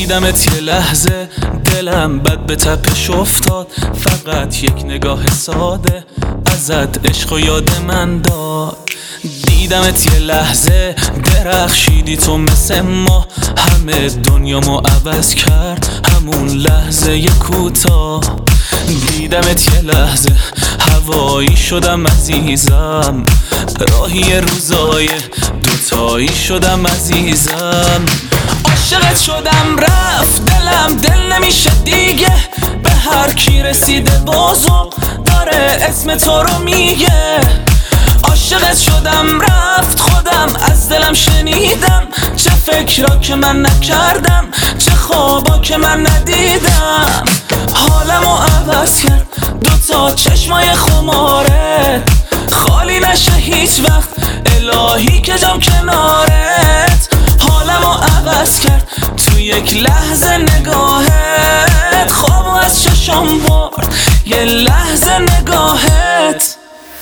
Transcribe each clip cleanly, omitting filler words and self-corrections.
دیدمت یه لحظه دلم بد به تپش افتاد، فقط یک نگاه ساده ازت عشق و یاد من داد. دیدمت یه لحظه درخشیدی تو مثل ما، همه دنیامو عوض کرد همون لحظه یه کوتاه. دیدمت یه لحظه هوایی شدم عزیزم، راهی روزای دوتایی شدم عزیزم. عاشقت شدم رفت دلم دل نمیشه دیگه، به هر کی رسیده بازم داره اسم تو رو میگه. عاشقت شدم رفت خودم از دلم شنیدم، چه فکرها که من نکردم، چه خوابا که من ندیدم. حالمو عوض کرد دوتا چشمای خماره، خالی نشه هیچ وقت الهی که جام کنارت. حالمو عوض کرد تو یک لحظه نگاهت، خوابو از چشم برد یه لحظه نگاهت.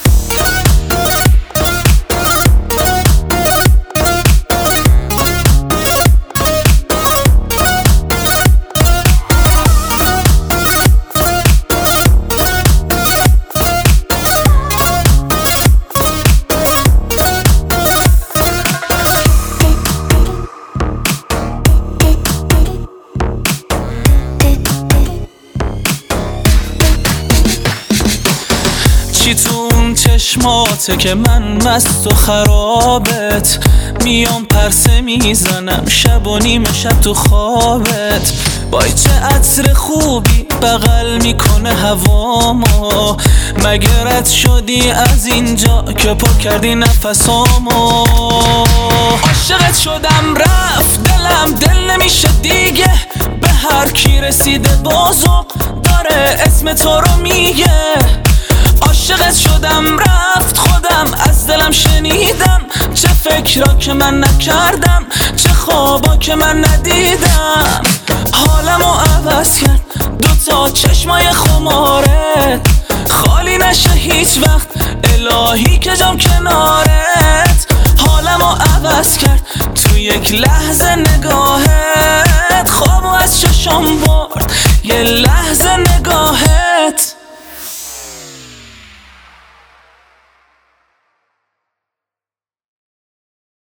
چی تو اون چشماته که من مست و خرابت، میام پرسه میزنم شب و نیمه شب تو خوابت. وای چه عطر خوبی بغل میکنه هوامو، مگه رد شدی از اینجا که پر کردی نفسامو. عاشقت شدم رفت دلم دل نمیشه دیگه، به هر کی رسیده بازم داره اسم تو رو میگه. عاشقت شدم رفت خودم از دلم شنیدم، چه فکرها که من نکردم، چه خوابا که من ندیدم. حالمو عوض کرد دوتا چشمای خماره، خالی نشه هیچ وقت الهی که جام کنارت. حالمو عوض کرد تو یک لحظه نگاهت، خوابو از چشم برد یه لحظه نگاهت.